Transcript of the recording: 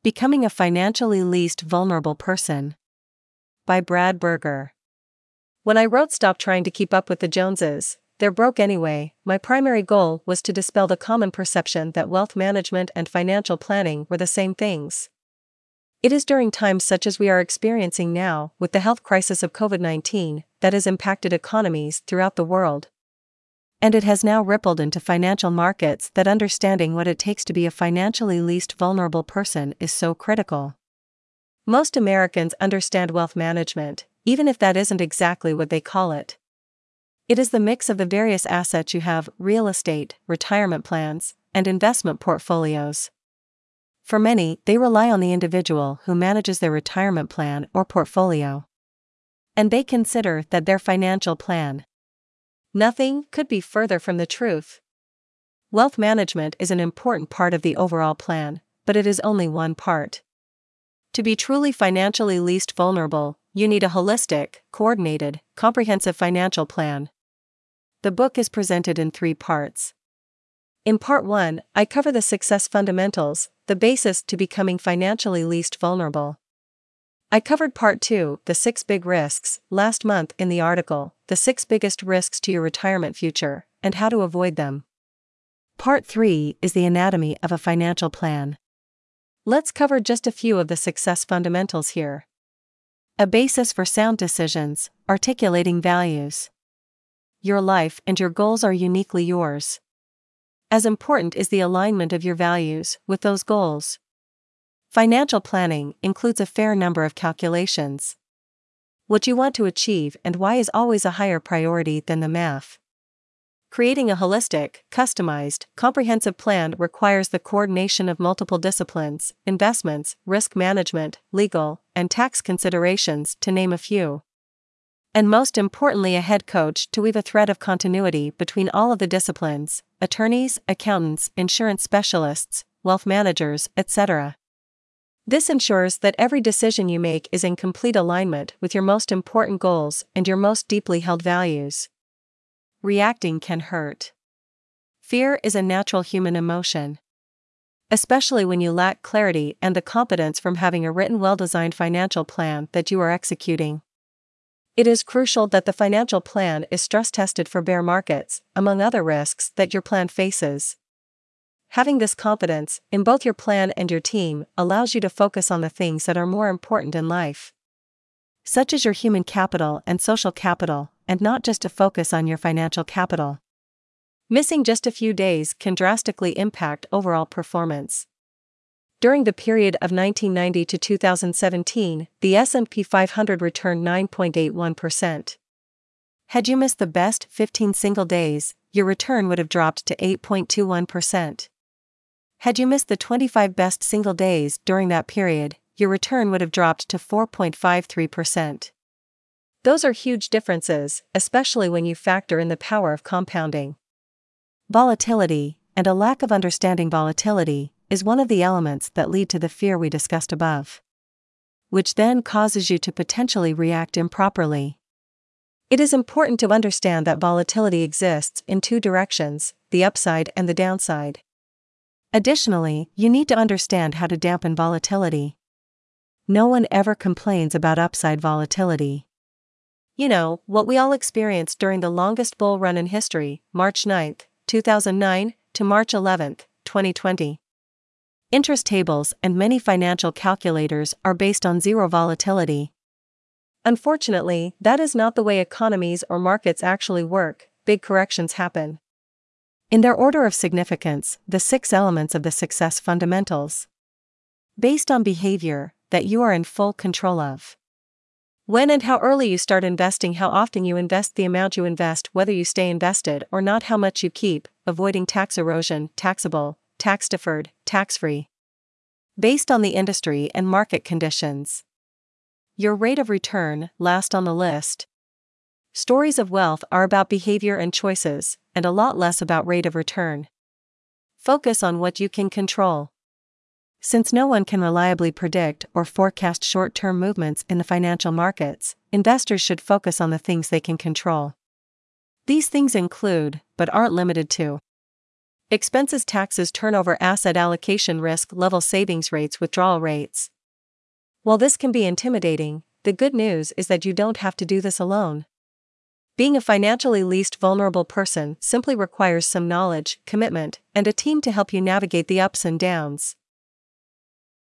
Becoming a Financially Least Vulnerable Person by Brad Berger. When I wrote Stop Trying to Keep Up with the Joneses, They're Broke Anyway, my primary goal was to dispel the common perception that wealth management and financial planning were the same things. It is during times such as we are experiencing now, with the health crisis of COVID-19, that has impacted economies throughout the world. And it has now rippled into financial markets that understanding what it takes to be a financially least vulnerable person is so critical. Most Americans understand wealth management, even if that isn't exactly what they call it. It is the mix of the various assets you have: real estate, retirement plans, and investment portfolios. For many, they rely on the individual who manages their retirement plan or portfolio. And they consider that their financial plan. Nothing could be further from the truth. Wealth management is an important part of the overall plan, but it is only one part. To be truly financially least vulnerable, you need a holistic, coordinated, comprehensive financial plan. The book is presented in 3 parts. In Part 1, I cover the success fundamentals, the basis to becoming financially least vulnerable. I covered Part 2, the 6 big risks, last month in the article, The 6 Biggest Risks to Your Retirement Future, and How to Avoid Them. Part 3 is the anatomy of a financial plan. Let's cover just a few of the success fundamentals here. A basis for sound decisions, articulating values. Your life and your goals are uniquely yours. As important is the alignment of your values with those goals. Financial planning includes a fair number of calculations. What you want to achieve and why is always a higher priority than the math. Creating a holistic, customized, comprehensive plan requires the coordination of multiple disciplines: investments, risk management, legal, and tax considerations, to name a few. And most importantly, a head coach to weave a thread of continuity between all of the disciplines: attorneys, accountants, insurance specialists, wealth managers, etc. This ensures that every decision you make is in complete alignment with your most important goals and your most deeply held values. Reacting can hurt. Fear is a natural human emotion. Especially when you lack clarity and the competence from having a written, well-designed financial plan that you are executing. It is crucial that the financial plan is stress-tested for bear markets, among other risks that your plan faces. Having this confidence in both your plan and your team allows you to focus on the things that are more important in life, such as your human capital and social capital, and not just to focus on your financial capital. Missing just a few days can drastically impact overall performance. During the period of 1990 to 2017, the S&P 500 returned 9.81%. Had you missed the best 15 single days, your return would have dropped to 8.21%. Had you missed the 25 best single days during that period, your return would have dropped to 4.53%. Those are huge differences, especially when you factor in the power of compounding. Volatility, and a lack of understanding volatility, is one of the elements that lead to the fear we discussed above, which then causes you to potentially react improperly. It is important to understand that volatility exists in 2 directions, the upside and the downside. Additionally, you need to understand how to dampen volatility. No one ever complains about upside volatility. You know, what we all experienced during the longest bull run in history, March 9, 2009, to March 11, 2020. Interest tables and many financial calculators are based on zero volatility. Unfortunately, that is not the way economies or markets actually work. Big corrections happen. In their order of significance, the 6 elements of the success fundamentals. Based on behavior that you are in full control of. When and how early you start investing, how often you invest, the amount you invest, whether you stay invested or not, how much you keep, avoiding tax erosion, taxable, tax-deferred, tax-free. Based on the industry and market conditions. Your rate of return, last on the list. Stories of wealth are about behavior and choices, and a lot less about rate of return. Focus on what you can control. Since no one can reliably predict or forecast short-term movements in the financial markets, investors should focus on the things they can control. These things include, but aren't limited to, Expenses, taxes, turnover, asset allocation, risk level, savings rates, withdrawal rates. While this can be intimidating, the good news is that you don't have to do this alone. Being a financially least vulnerable person simply requires some knowledge, commitment, and a team to help you navigate the ups and downs.